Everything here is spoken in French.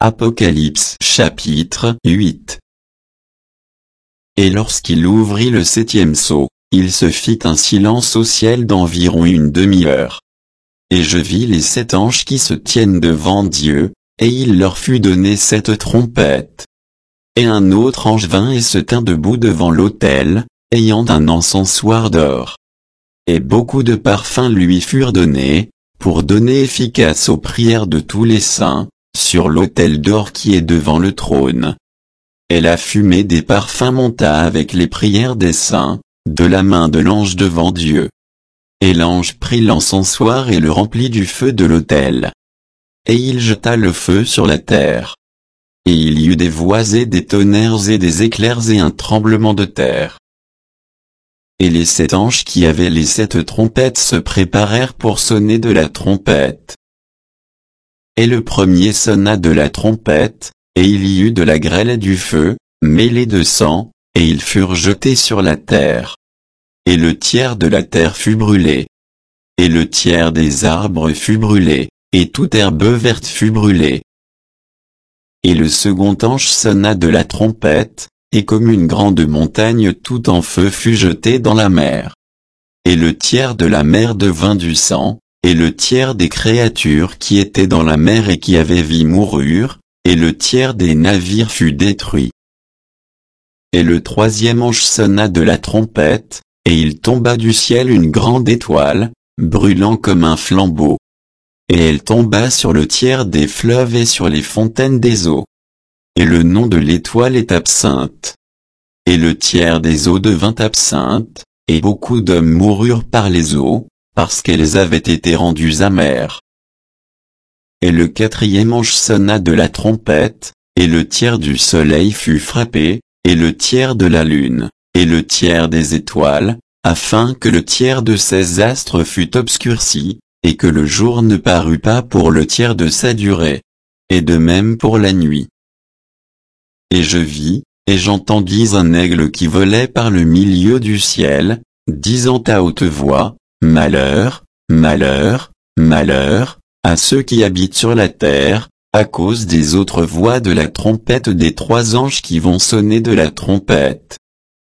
Apocalypse chapitre 8. Et lorsqu'il ouvrit le 7e sceau, il se fit un silence au ciel d'environ une demi-heure. Et je vis les 7 anges qui se tiennent devant Dieu, et il leur fut donné 7 trompettes. Et un autre ange vint et se tint debout devant l'autel, ayant un encensoir d'or. Et beaucoup de parfums lui furent donnés, pour donner efficace aux prières de tous les saints, sur l'autel d'or qui est devant le trône. Et la fumée des parfums monta avec les prières des saints, de la main de l'ange devant Dieu. Et l'ange prit l'encensoir et le remplit du feu de l'autel. Et il jeta le feu sur la terre. Et il y eut des voix et des tonnerres et des éclairs et un tremblement de terre. Et les 7 anges qui avaient les 7 trompettes se préparèrent pour sonner de la trompette. Et le premier sonna de la trompette, et il y eut de la grêle et du feu, mêlés de sang, et ils furent jetés sur la terre. Et le tiers de la terre fut brûlé. Et le tiers des arbres fut brûlé, et toute herbe verte fut brûlée. Et le second ange sonna de la trompette, et comme une grande montagne tout en feu fut jetée dans la mer. Et le tiers de la mer devint du sang, et le tiers des créatures qui étaient dans la mer et qui avaient vie moururent, et le tiers des navires fut détruit. Et le troisième ange sonna de la trompette, et il tomba du ciel une grande étoile, brûlant comme un flambeau. Et elle tomba sur le tiers des fleuves et sur les fontaines des eaux. Et le nom de l'étoile est Absinthe. Et le tiers des eaux devint absinthe, et beaucoup d'hommes moururent par les eaux, parce qu'elles avaient été rendues amères. Et le quatrième ange sonna de la trompette, et le tiers du soleil fut frappé, et le tiers de la lune, et le tiers des étoiles, afin que le tiers de ses astres fût obscurci, et que le jour ne parût pas pour le tiers de sa durée. Et de même pour la nuit. Et je vis, et j'entendis un aigle qui volait par le milieu du ciel, disant à haute voix, Malheur, malheur, malheur, à ceux qui habitent sur la terre, à cause des autres voix de la trompette des 3 anges qui vont sonner de la trompette.